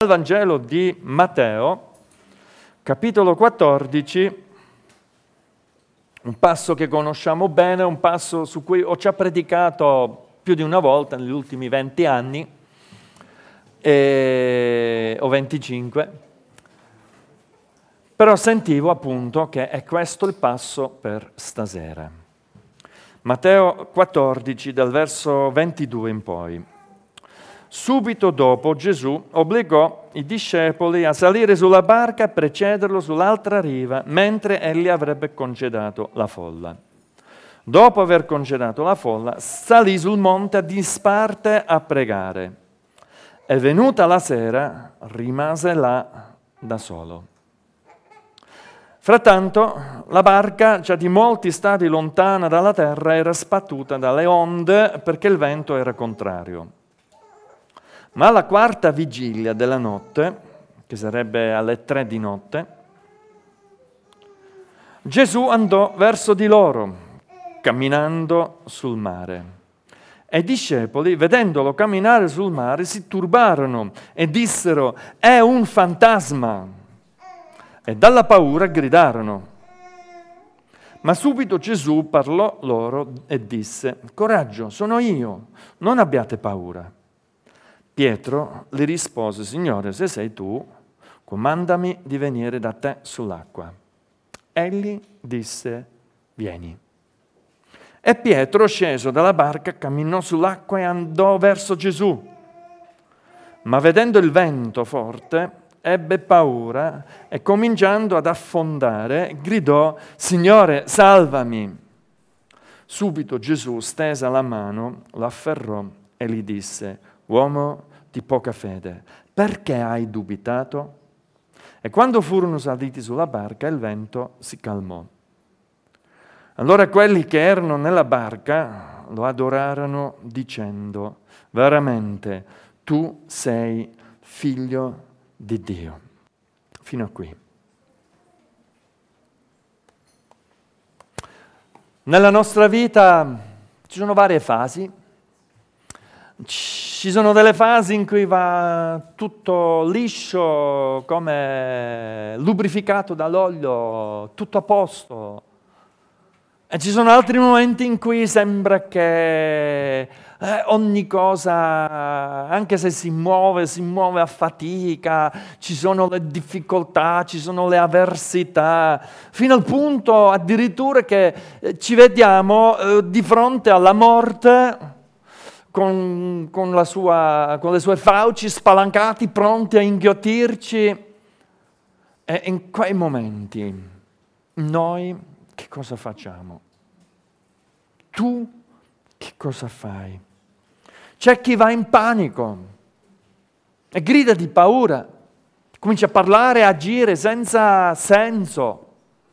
Dal Vangelo di Matteo, capitolo 14, un passo che conosciamo bene, un passo su cui ho già predicato più di una volta negli ultimi 20 anni, o 25, però sentivo appunto che è questo il passo per stasera. Matteo 14, dal verso 22 in poi. Subito dopo Gesù obbligò i discepoli a salire sulla barca e precederlo sull'altra riva, mentre egli avrebbe congedato la folla. Dopo aver congedato la folla, salì sul monte a disparte a pregare. E venuta la sera, rimase là da solo. Frattanto, la barca, già di molti stadi lontana dalla terra, era sbattuta dalle onde perché il vento era contrario. Ma alla quarta vigilia della notte, che sarebbe alle 3 di notte, Gesù andò verso di loro, camminando sul mare. E i discepoli, vedendolo camminare sul mare, si turbarono e dissero: «È un fantasma!» E dalla paura gridarono. Ma subito Gesù parlò loro e disse: «Coraggio, sono io, non abbiate paura». Pietro gli rispose: «Signore, se sei tu, comandami di venire da te sull'acqua». Egli disse: «Vieni». E Pietro, sceso dalla barca, camminò sull'acqua e andò verso Gesù. Ma vedendo il vento forte, ebbe paura e cominciando ad affondare, gridò: «Signore, salvami!» Subito Gesù, stesa la mano, lo afferrò e gli disse: «Uomo di poca fede, perché hai dubitato?» E quando furono saliti sulla barca, il vento si calmò. Allora quelli che erano nella barca lo adorarono dicendo: «Veramente tu sei figlio di Dio». Fino a qui. Nella nostra vita ci sono varie fasi. Ci sono delle fasi in cui va tutto liscio, come lubrificato dall'olio, tutto a posto. E ci sono altri momenti in cui sembra che ogni cosa, anche se si muove a fatica, ci sono le difficoltà, ci sono le avversità, fino al punto addirittura che ci vediamo di fronte alla morte con le sue fauci spalancati, pronti a inghiottirci. E in quei momenti noi che cosa facciamo? Tu che cosa fai? C'è chi va in panico e grida di paura, comincia a parlare e agire senza senso.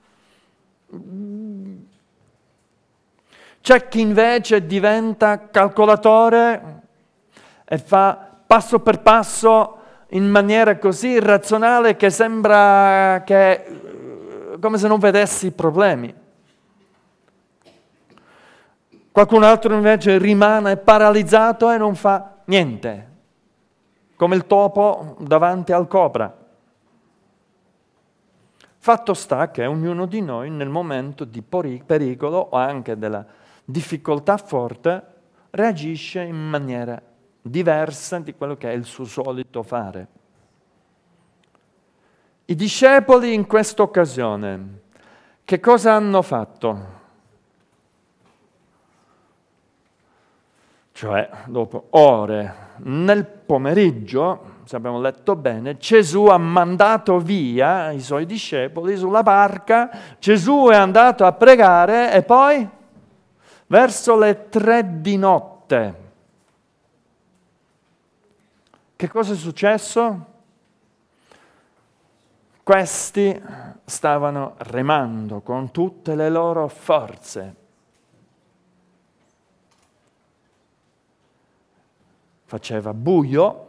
C'è chi invece diventa calcolatore e fa passo per passo in maniera così irrazionale che sembra che come se non vedessi i problemi. Qualcun altro invece rimane paralizzato e non fa niente, come il topo davanti al cobra. Fatto sta che ognuno di noi nel momento di pericolo o anche della difficoltà forte reagisce in maniera diversa di quello che è il suo solito fare. I discepoli in questa occasione che cosa hanno fatto? Cioè, dopo ore, nel pomeriggio, se abbiamo letto bene, Gesù ha mandato via i suoi discepoli sulla barca, Gesù è andato a pregare e poi, verso le 3 di notte, che cosa è successo? Questi stavano remando con tutte le loro forze. Faceva buio,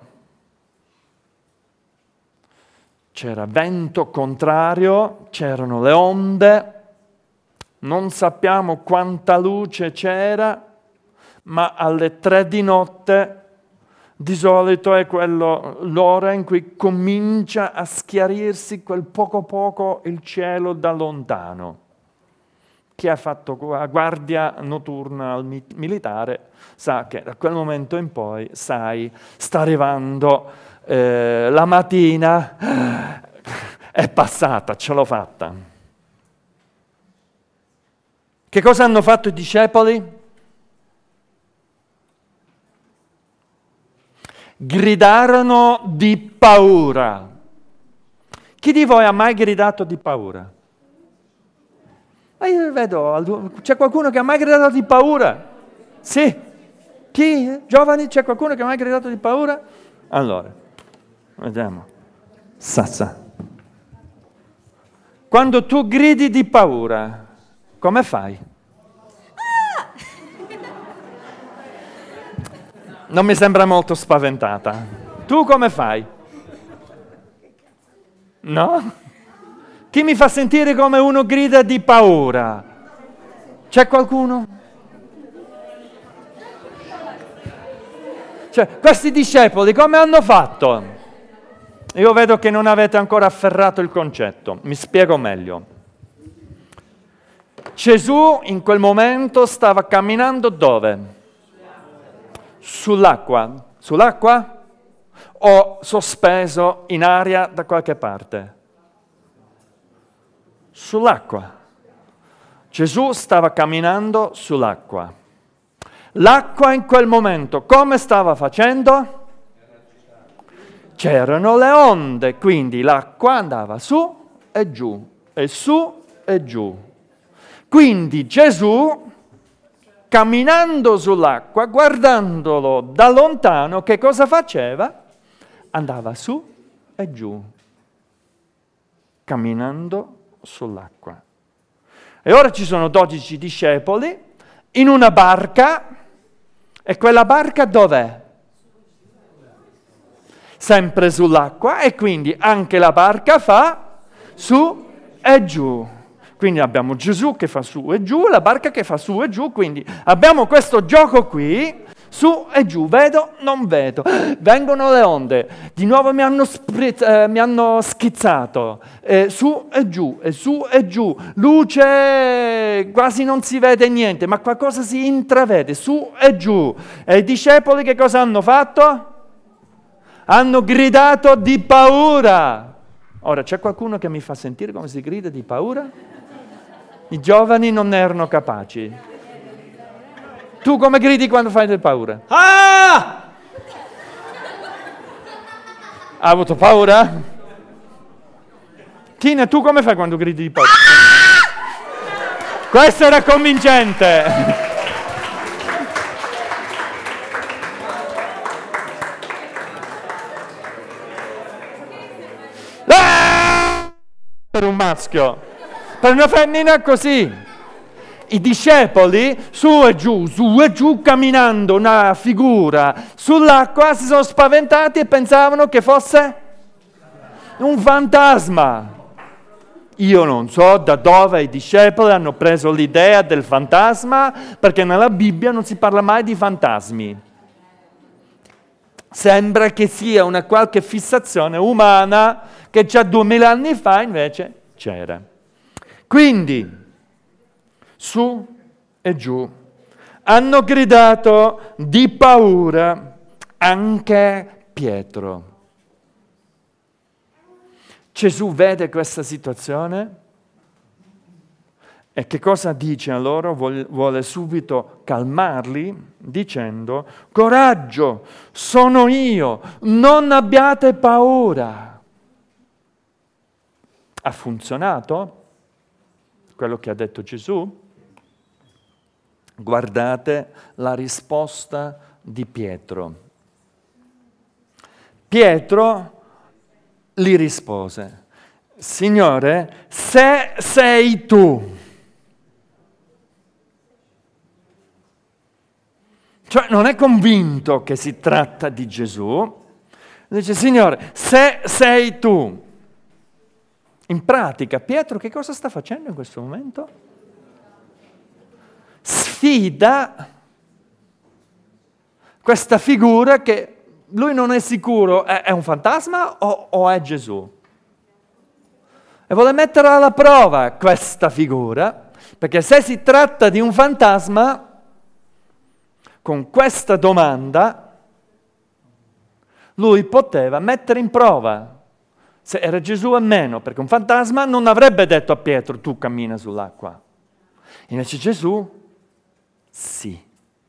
c'era vento contrario, c'erano le onde, non sappiamo quanta luce c'era, ma alle 3 di notte Di solito è l'ora in cui comincia a schiarirsi quel poco poco il cielo da lontano. Chi ha fatto guardia notturna al militare sa che da quel momento in poi, sta arrivando la mattina, è passata, ce l'ho fatta. Che cosa hanno fatto i discepoli? Gridarono di paura. Chi di voi ha mai gridato di paura? Io vedo, c'è qualcuno che ha mai gridato di paura? Sì. Chi? Giovani, c'è qualcuno che ha mai gridato di paura? Allora, vediamo. Sassa. Quando tu gridi di paura, come fai? Non mi sembra molto spaventata. Tu come fai? No? Chi mi fa sentire come uno grida di paura? C'è qualcuno? Cioè, questi discepoli come hanno fatto? Io vedo che non avete ancora afferrato il concetto. Mi spiego meglio. Gesù in quel momento stava camminando dove? Sull'acqua. Sull'acqua? O sospeso in aria da qualche parte? Sull'acqua. Gesù stava camminando sull'acqua. L'acqua in quel momento come stava facendo? C'erano le onde, quindi l'acqua andava su e giù, e su e giù. Quindi Gesù, camminando sull'acqua, guardandolo da lontano, che cosa faceva? Andava su e giù, camminando sull'acqua. E ora ci sono 12 discepoli in una barca, e quella barca dov'è? Sempre sull'acqua, e quindi anche la barca fa su e giù. Quindi abbiamo Gesù che fa su e giù, la barca che fa su e giù, quindi abbiamo questo gioco qui, su e giù, vedo, non vedo, vengono le onde, di nuovo mi hanno schizzato, su e giù, e su e giù, luce, quasi non si vede niente, ma qualcosa si intravede, su e giù. E i discepoli che cosa hanno fatto? Hanno gridato di paura. Ora, c'è qualcuno che mi fa sentire come si grida di paura? I giovani non ne erano capaci. Tu come gridi quando fai del paura? Ah! Ha avuto paura? Tina, tu come fai quando gridi di paura? Ah! Questo era convincente. Ah! Per un maschio. Per una femmina così. I discepoli su e giù, camminando una figura sull'acqua, si sono spaventati e pensavano che fosse un fantasma. Io non so da dove i discepoli hanno preso l'idea del fantasma, perché nella Bibbia non si parla mai di fantasmi. Sembra che sia una qualche fissazione umana che già 2000 anni fa invece c'era. Quindi, su e giù, hanno gridato di paura anche Pietro. Gesù vede questa situazione e che cosa dice a loro? Vuole subito calmarli dicendo: coraggio, sono io, non abbiate paura. Ha funzionato quello che ha detto Gesù? Guardate la risposta di Pietro. Pietro gli rispose: Signore, se sei tu. Cioè non è convinto che si tratta di Gesù, dice: Signore, se sei tu. In pratica, Pietro che cosa sta facendo in questo momento? Sfida questa figura che lui non è sicuro, è un fantasma o è Gesù? E vuole mettere alla prova questa figura, perché se si tratta di un fantasma, con questa domanda, lui poteva mettere in prova se era Gesù o meno, perché un fantasma non avrebbe detto a Pietro, tu cammina sull'acqua. Invece Gesù, sì.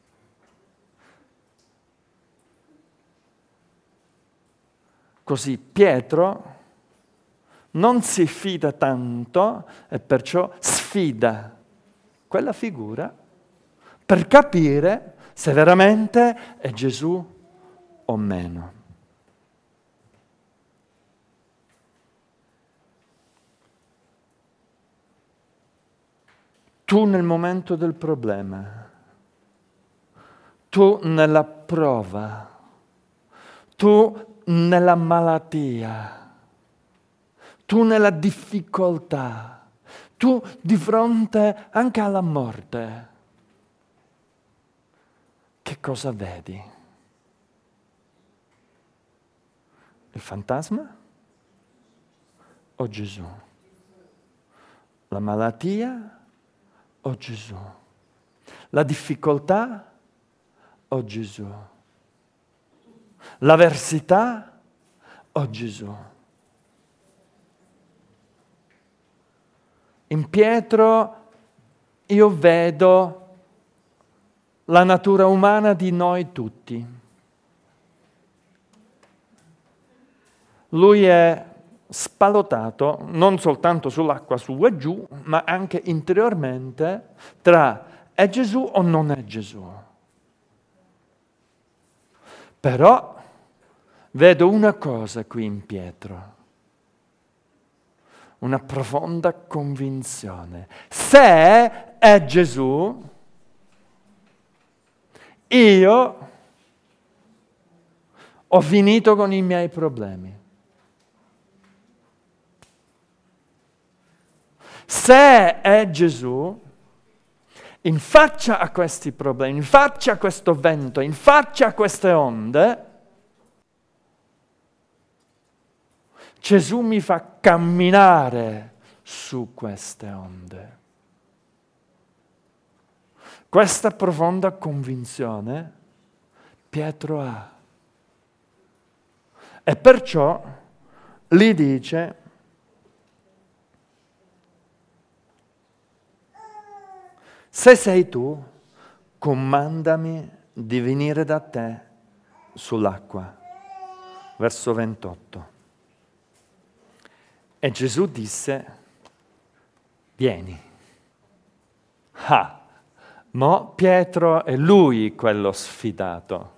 Così Pietro non si fida tanto e perciò sfida quella figura per capire se veramente è Gesù o meno. Tu nel momento del problema, tu nella prova, tu nella malattia, tu nella difficoltà, tu di fronte anche alla morte, che cosa vedi? Il fantasma o Gesù? La malattia o Gesù? La difficoltà o Gesù? L'avversità o Gesù? In Pietro io vedo la natura umana di noi tutti. Lui è spalottato non soltanto sull'acqua su e giù, ma anche interiormente tra è Gesù o non è Gesù. Però vedo una cosa qui in Pietro, una profonda convinzione. Se è Gesù, io ho finito con i miei problemi. Se è Gesù, in faccia a questi problemi, in faccia a questo vento, in faccia a queste onde, Gesù mi fa camminare su queste onde. Questa profonda convinzione Pietro ha. E perciò gli dice: se sei tu, comandami di venire da te sull'acqua. Verso 28. E Gesù disse: vieni. Mo Pietro è lui quello sfidato.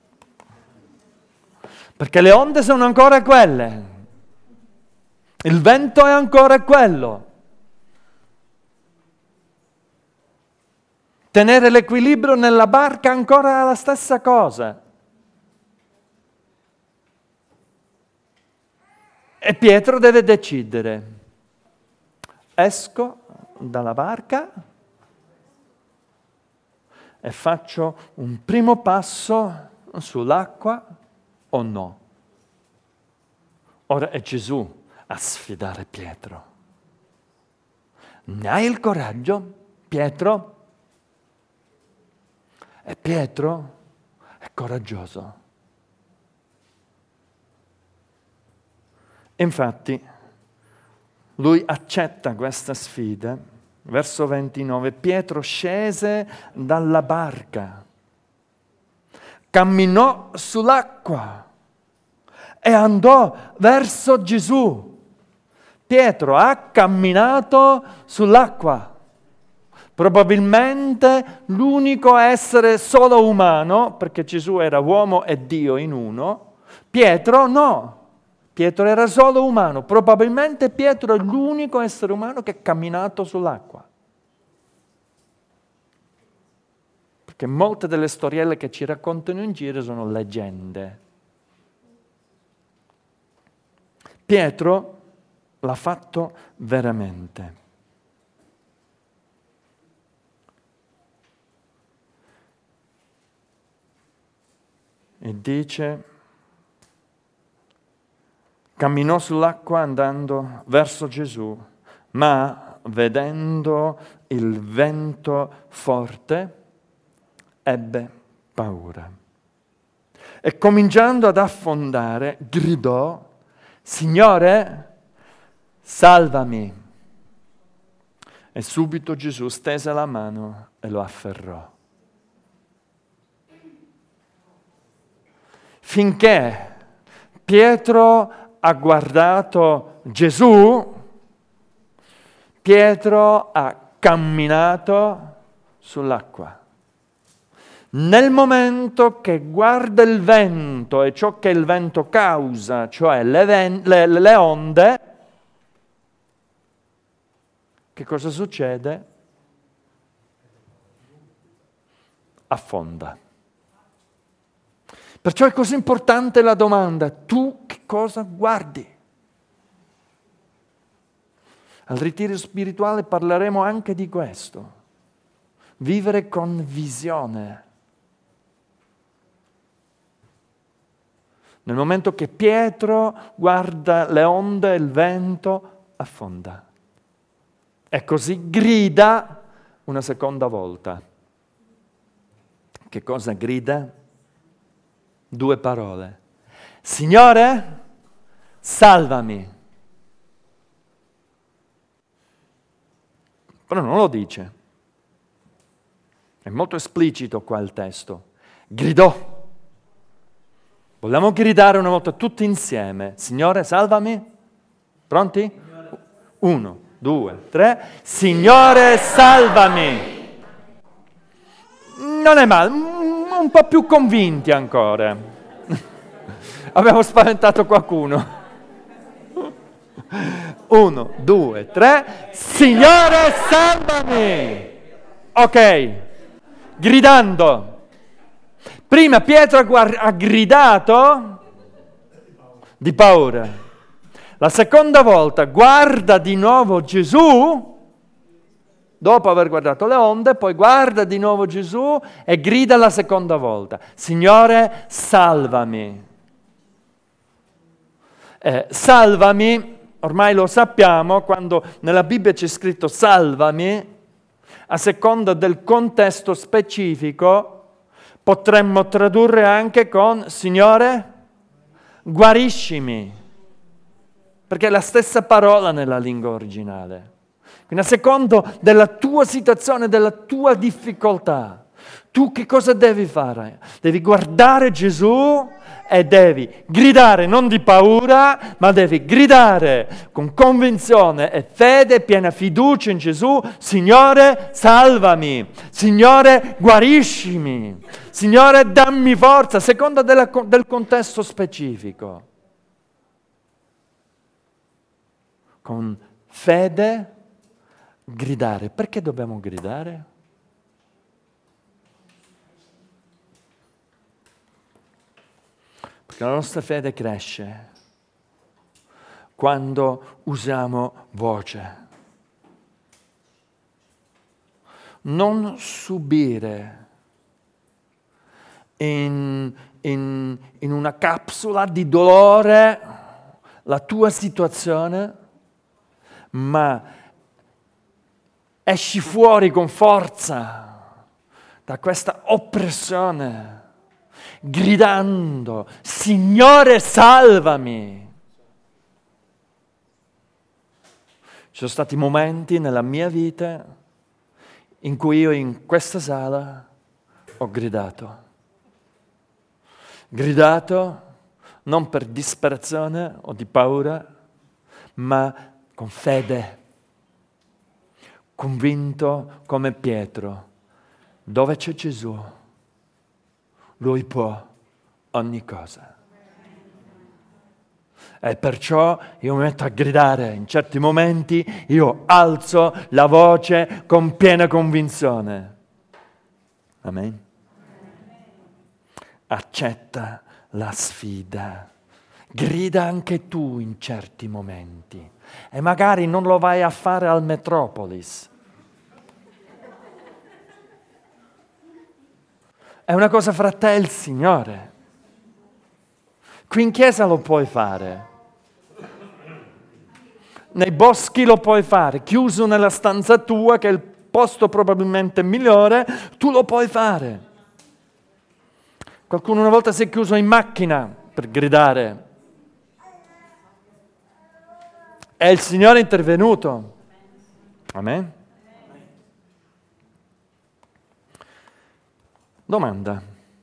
Perché le onde sono ancora quelle. Il vento è ancora quello. Tenere l'equilibrio nella barca è ancora la stessa cosa. E Pietro deve decidere: esco dalla barca e faccio un primo passo sull'acqua o no? Ora è Gesù a sfidare Pietro. Ne hai il coraggio, Pietro? E Pietro è coraggioso. Infatti, lui accetta questa sfida. Verso 29, Pietro scese dalla barca, camminò sull'acqua e andò verso Gesù. Pietro ha camminato sull'acqua. Probabilmente l'unico essere solo umano, perché Gesù era uomo e Dio in uno, Pietro no. Pietro era solo umano, probabilmente Pietro è l'unico essere umano che ha camminato sull'acqua. Perché molte delle storielle che ci raccontano in giro sono leggende. Pietro l'ha fatto veramente. E dice camminò sull'acqua andando verso Gesù, ma vedendo il vento forte, ebbe paura. E cominciando ad affondare, gridò: Signore, salvami! E subito Gesù stese la mano e lo afferrò. Finché Pietro ha guardato Gesù, Pietro ha camminato sull'acqua. Nel momento che guarda il vento e ciò che il vento causa, cioè le onde, che cosa succede? Affonda. Perciò è così importante la domanda: tu che cosa guardi? Al ritiro spirituale parleremo anche di questo. Vivere con visione. Nel momento che Pietro guarda le onde e il vento, affonda. E così grida una seconda volta. Che cosa grida? 2 parole. Signore, salvami. Però non lo dice. È molto esplicito qua il testo. Gridò. Vogliamo gridare una volta tutti insieme. Signore, salvami. Pronti? 1, 2, 3. Signore, salvami. Non è male, un po' più convinti ancora. Abbiamo spaventato qualcuno. 1, 2, 3. Signore, salvami. Ok, gridando. Prima Pietro ha gridato di paura. La seconda volta guarda di nuovo Gesù, dopo aver guardato le onde, poi guarda di nuovo Gesù e grida la seconda volta: Signore, salvami. Salvami, ormai lo sappiamo, quando nella Bibbia c'è scritto salvami, a seconda del contesto specifico, potremmo tradurre anche con Signore, guariscimi, perché è la stessa parola nella lingua originale. Quindi a secondo della tua situazione, della tua difficoltà, tu che cosa devi fare? Devi guardare Gesù e devi gridare non di paura, ma devi gridare con convinzione e fede, piena fiducia in Gesù: Signore, salvami, Signore, guariscimi, Signore, dammi forza, a seconda del contesto specifico. Con fede gridare. Perché dobbiamo gridare? Perché la nostra fede cresce quando usiamo voce. Non subire in una capsula di dolore la tua situazione, ma esci fuori con forza da questa oppressione, gridando: Signore, salvami. Ci sono stati momenti nella mia vita in cui io in questa sala ho gridato. Gridato non per disperazione o di paura, ma con fede, convinto come Pietro: dove c'è Gesù, Lui può ogni cosa. E perciò io mi metto a gridare, in certi momenti io alzo la voce con piena convinzione. Amen. Accetta la sfida. Grida anche tu in certi momenti. E magari non lo vai a fare al Metropolis. È una cosa fra te e il Signore. Qui in chiesa lo puoi fare. nei boschi lo puoi fare, chiuso nella stanza tua, che è il posto probabilmente migliore, tu lo puoi fare. Qualcuno una volta si è chiuso in macchina per gridare. E il Signore è intervenuto. Amen. Domanda.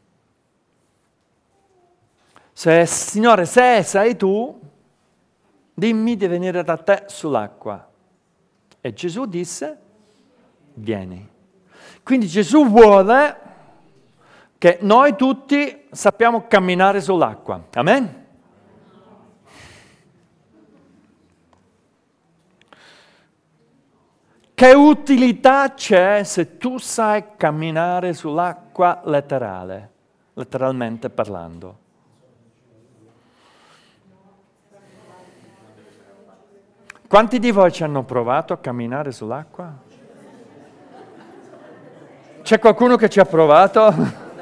Signore, se sei tu, dimmi di venire da te sull'acqua. E Gesù disse, vieni. Quindi Gesù vuole che noi tutti sappiamo camminare sull'acqua. Amen? Che utilità c'è se tu sai camminare sull'acqua letteralmente parlando? Quanti di voi ci hanno provato a camminare sull'acqua? C'è qualcuno che ci ha provato?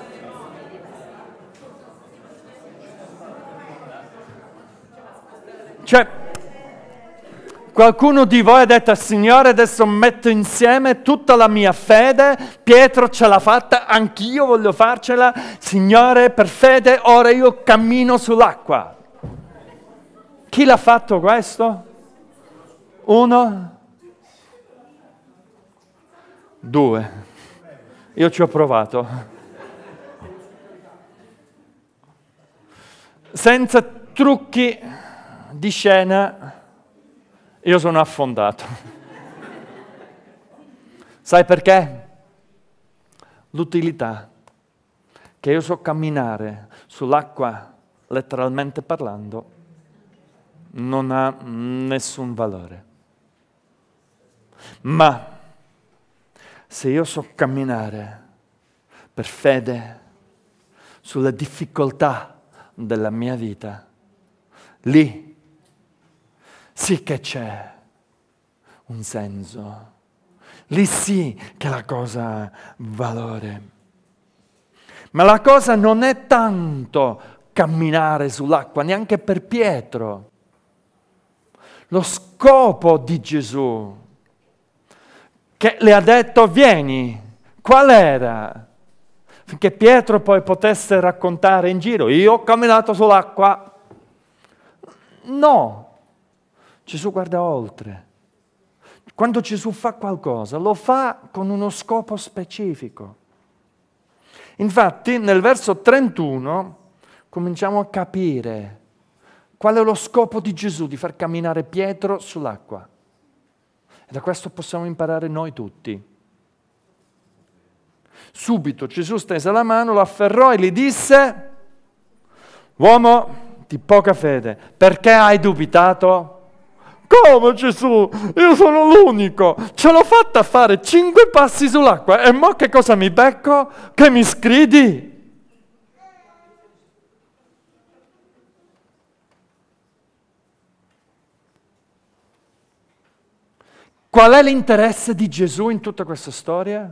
Cioè, qualcuno di voi ha detto, Signore, adesso metto insieme tutta la mia fede, Pietro ce l'ha fatta, anch'io voglio farcela, Signore, per fede, ora io cammino sull'acqua. Chi l'ha fatto questo? 1, 2. Io ci ho provato. Senza trucchi di scena, io sono affondato. Sai perché? L'utilità che io so camminare sull'acqua, letteralmente parlando, non ha nessun valore. Ma se io so camminare per fede sulle difficoltà della mia vita, lì sì che c'è un senso, lì sì che la cosa ha valore. Ma la cosa non è tanto camminare sull'acqua, neanche per Pietro. Lo scopo di Gesù, che le ha detto vieni, qual era? Finché Pietro poi potesse raccontare in giro, io ho camminato sull'acqua. No, Gesù guarda oltre. Quando Gesù fa qualcosa, lo fa con uno scopo specifico. Infatti, nel verso 31 cominciamo a capire qual è lo scopo di Gesù di far camminare Pietro sull'acqua. E da questo possiamo imparare noi tutti. Subito Gesù stese la mano, lo afferrò e gli disse, uomo di poca fede, perché hai dubitato? Come Gesù? Io sono l'unico, ce l'ho fatta fare 5 passi sull'acqua e mo che cosa mi becco? Che mi sgridi? Qual è l'interesse di Gesù in tutta questa storia?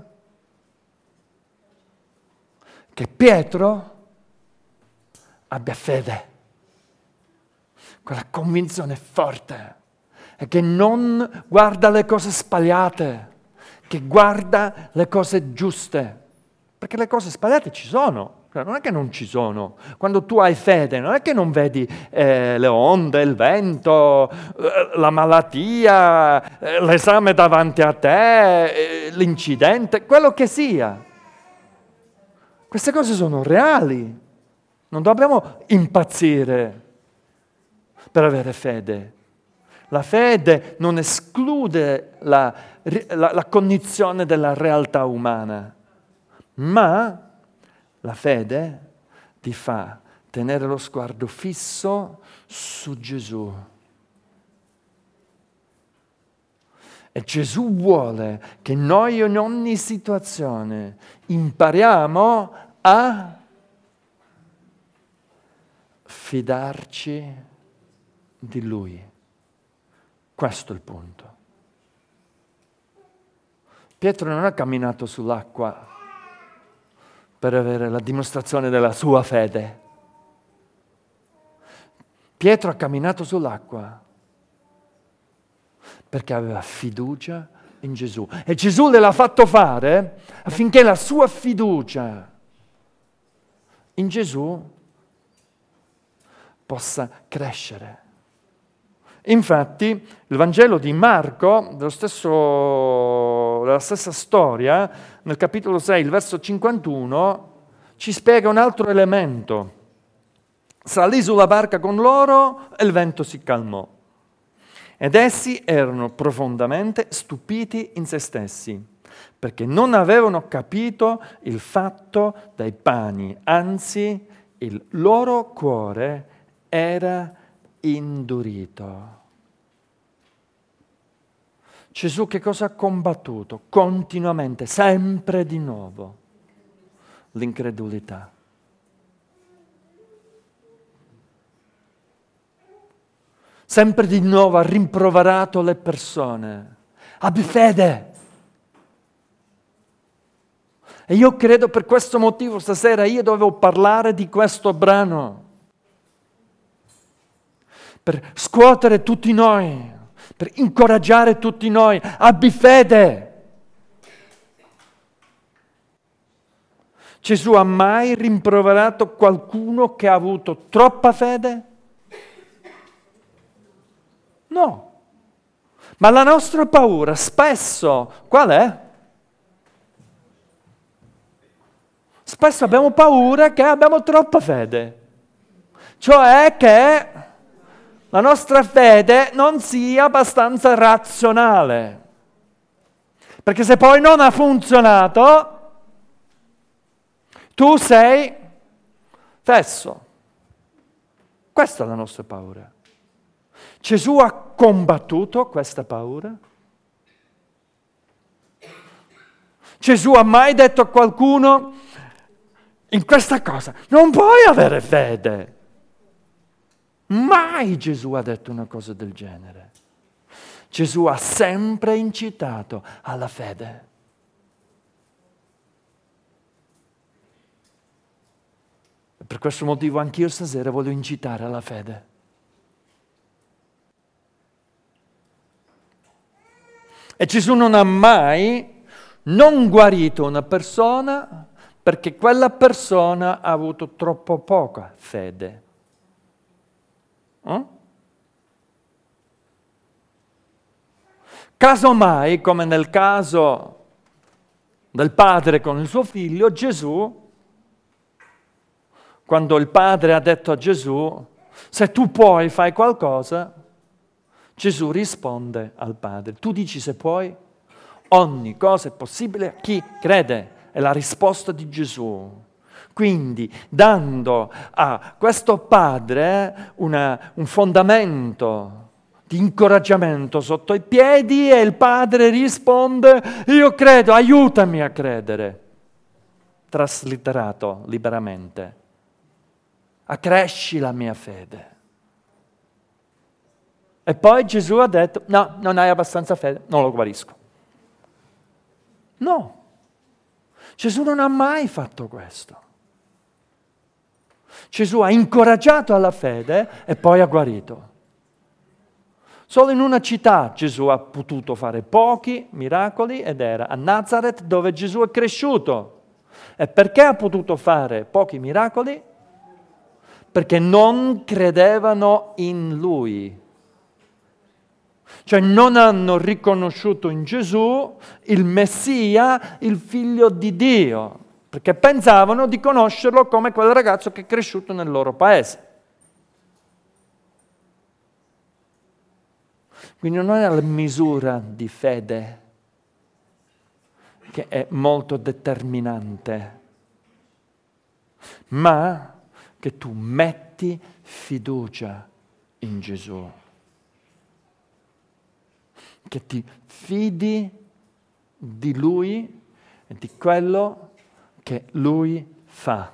Che Pietro abbia fede, quella convinzione forte, e che non guarda le cose sbagliate, che guarda le cose giuste, perché le cose sbagliate ci sono. Non è che non ci sono. Quando tu hai fede, non è che non vedi le onde, il vento, la malattia, l'esame davanti a te, l'incidente, quello che sia. Queste cose sono reali. Non dobbiamo impazzire per avere fede. La fede non esclude la cognizione della realtà umana, ma la fede ti fa tenere lo sguardo fisso su Gesù. E Gesù vuole che noi in ogni situazione impariamo a fidarci di Lui. Questo è il punto. Pietro non ha camminato sull'acqua per avere la dimostrazione della sua fede. Pietro ha camminato sull'acqua Perché aveva fiducia in Gesù. E Gesù gliel'ha fatto fare affinché la sua fiducia in Gesù possa crescere. Infatti, il Vangelo di Marco, della stessa storia, nel capitolo 6, il verso 51, ci spiega un altro elemento. Salì sulla barca con loro e il vento si calmò. Ed essi erano profondamente stupiti in se stessi, perché non avevano capito il fatto dei pani, anzi il loro cuore era indurito. Gesù che cosa ha combattuto? Continuamente, sempre di nuovo, l'incredulità. Sempre di nuovo ha rimproverato le persone. Abbi fede. E io credo per questo motivo stasera io dovevo parlare di questo brano. Per scuotere tutti noi, per incoraggiare tutti noi. Abbi fede. Gesù ha mai rimproverato qualcuno che ha avuto troppa fede? No, ma la nostra paura spesso, qual è? Spesso abbiamo paura che abbiamo troppa fede, cioè che la nostra fede non sia abbastanza razionale, perché se poi non ha funzionato, tu sei fesso. Questa è la nostra paura. Gesù ha combattuto questa paura? Gesù ha mai detto a qualcuno, in questa cosa non puoi avere fede? Mai Gesù ha detto una cosa del genere. Gesù ha sempre incitato alla fede. E per questo motivo anch'io stasera voglio incitare alla fede. E Gesù non ha mai non guarito una persona perché quella persona ha avuto troppo poca fede. Casomai, come nel caso del padre con il suo figlio, Gesù, quando il padre ha detto a Gesù, se tu puoi fai qualcosa, Gesù risponde al Padre, tu dici se puoi, ogni cosa è possibile a chi crede, è la risposta di Gesù. Quindi dando a questo Padre un fondamento di incoraggiamento sotto i piedi e il Padre risponde, io credo, aiutami a credere. Traslitterato liberamente, accresci la mia fede. E poi Gesù ha detto, no, non hai abbastanza fede, non lo guarisco. No, Gesù non ha mai fatto questo. Gesù ha incoraggiato alla fede e poi ha guarito. Solo in una città Gesù ha potuto fare pochi miracoli ed era a Nazareth dove Gesù è cresciuto. E perché ha potuto fare pochi miracoli? Perché non credevano in Lui. Cioè non hanno riconosciuto in Gesù il Messia, il Figlio di Dio, perché pensavano di conoscerlo come quel ragazzo che è cresciuto nel loro paese. Quindi non è la misura di fede che è molto determinante, ma che tu metti fiducia in Gesù. Che ti fidi di Lui e di quello che Lui fa.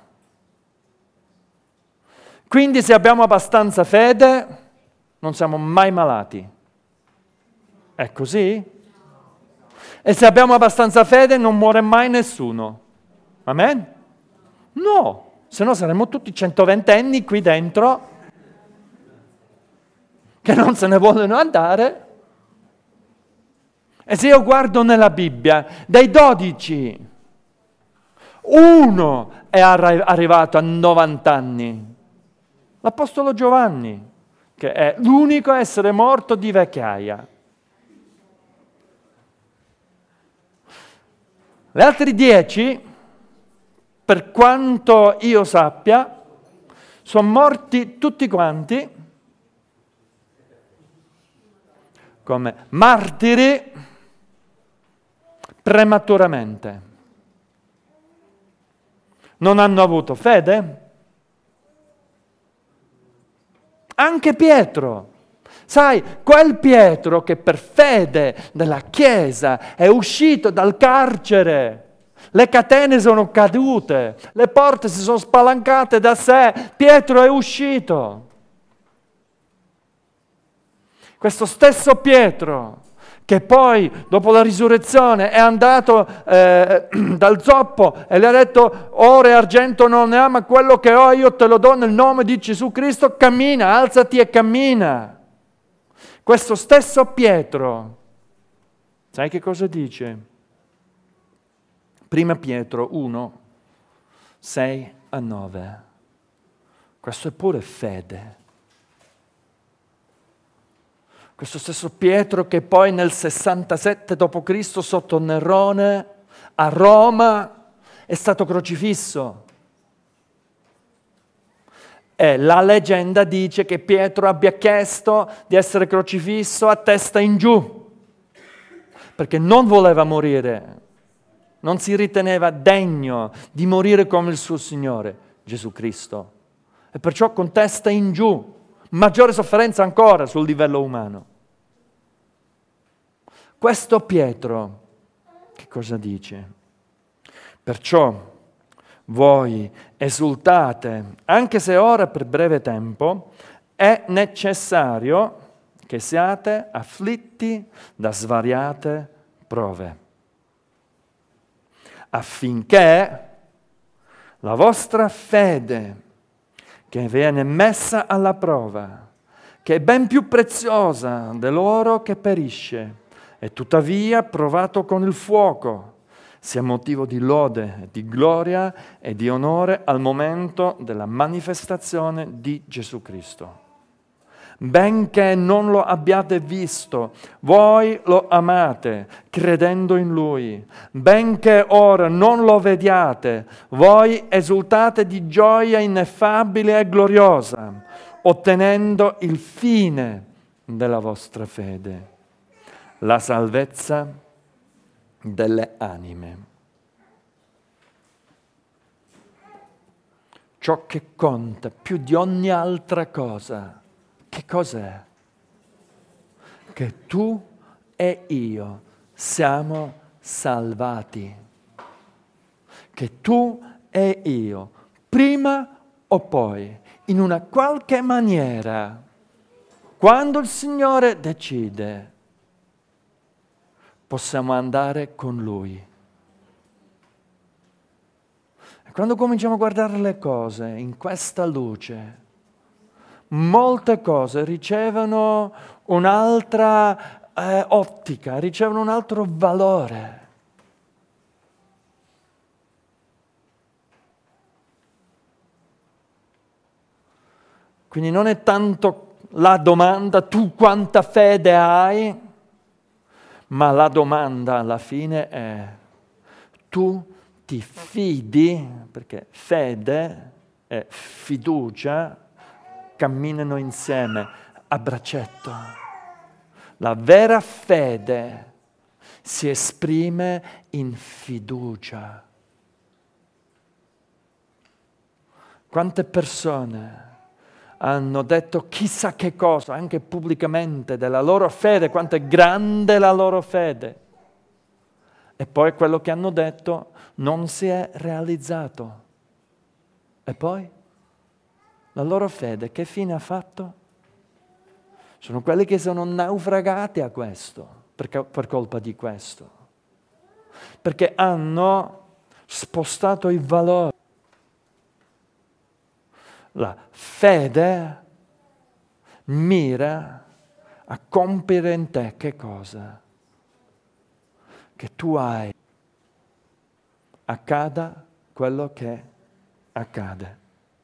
Quindi se abbiamo abbastanza fede, non siamo mai malati. È così? E se abbiamo abbastanza fede, non muore mai nessuno. Amen? No, se no saremmo tutti 120enni qui dentro che non se ne vogliono andare. E se io guardo nella Bibbia, dei 12, uno è arrivato a 90 anni. L'Apostolo Giovanni, che è l'unico a essere morto di vecchiaia. Gli altri 10, per quanto io sappia, sono morti tutti quanti come martiri prematuramente. Non hanno avuto fede? Anche Pietro. Sai, quel Pietro che per fede della Chiesa è uscito dal carcere, le catene sono cadute, le porte si sono spalancate da sé, Pietro è uscito. Questo stesso Pietro che poi dopo la risurrezione è andato dal zoppo e le ha detto: oro e argento non ne ha, ma quello che ho io te lo do nel nome di Gesù Cristo, cammina, alzati e cammina. Questo stesso Pietro, sai che cosa dice? Prima Pietro 1, 6-9. Questo è pure fede. Questo stesso Pietro che poi nel 67 d.C. sotto Nerone a Roma è stato crocifisso. E la leggenda dice che Pietro abbia chiesto di essere crocifisso a testa in giù, perché non voleva morire, non si riteneva degno di morire come il suo Signore, Gesù Cristo. E perciò con testa in giù, maggiore sofferenza ancora sul livello umano. Questo Pietro, che cosa dice? Perciò voi esultate, anche se ora per breve tempo è necessario che siate afflitti da svariate prove, affinché la vostra fede, che viene messa alla prova, che è ben più preziosa dell'oro che perisce, e tuttavia provato con il fuoco, sia motivo di lode, di gloria e di onore al momento della manifestazione di Gesù Cristo. Benché non lo abbiate visto, voi lo amate, credendo in Lui. Benché ora non lo vediate, voi esultate di gioia ineffabile e gloriosa, ottenendo il fine della vostra fede, la salvezza delle anime. Ciò che conta più di ogni altra cosa, che cos'è? Che tu e io siamo salvati. Che tu e io, prima o poi, in una qualche maniera, quando il Signore decide, possiamo andare con Lui. E quando cominciamo a guardare le cose in questa luce, molte cose ricevono un'altra ottica, ricevono un altro valore. Quindi non è tanto la domanda tu quanta fede hai, ma la domanda alla fine è tu ti fidi, perché fede e fiducia camminano insieme a braccetto. La vera fede si esprime in fiducia. Quante persone hanno detto chissà che cosa, anche pubblicamente, della loro fede, quanto è grande la loro fede. E poi quello che hanno detto non si è realizzato. E poi la loro fede che fine ha fatto? Sono quelli che sono naufragati a questo, per colpa di questo. Perché hanno spostato il valore. La fede mira a compiere in te che cosa? che tu hai, accada quello che accade.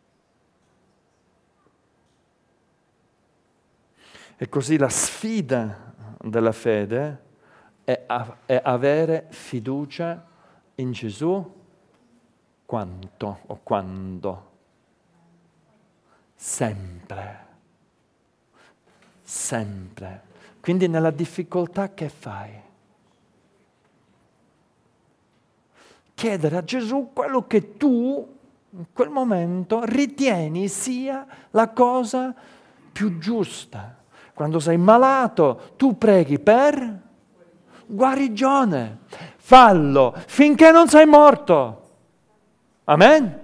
E così la sfida della fede è avere fiducia in Gesù quanto o quando? Sempre. Sempre. Quindi nella difficoltà che fai? Chiedere a Gesù quello che tu in quel momento ritieni sia la cosa più giusta. Quando sei malato, tu preghi per guarigione. Fallo finché non sei morto. Amen?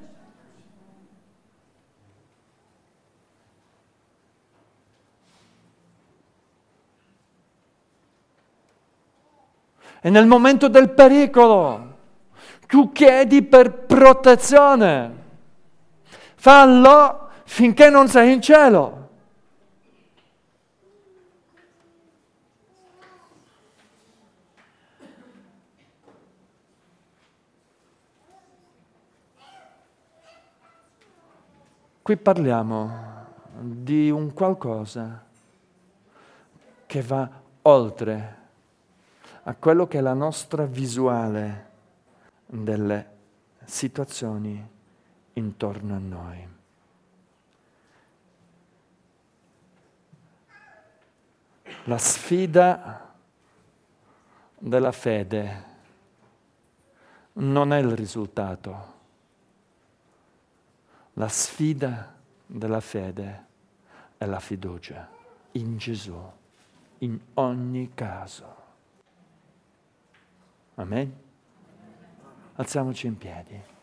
E nel momento del pericolo, tu chiedi per protezione. Fallo finché non sei in cielo. Qui parliamo di un qualcosa che va oltre a quello che è la nostra visuale delle situazioni intorno a noi. La sfida della fede non è il risultato. La sfida della fede è la fiducia in Gesù, in ogni caso. Amen? Alziamoci in piedi.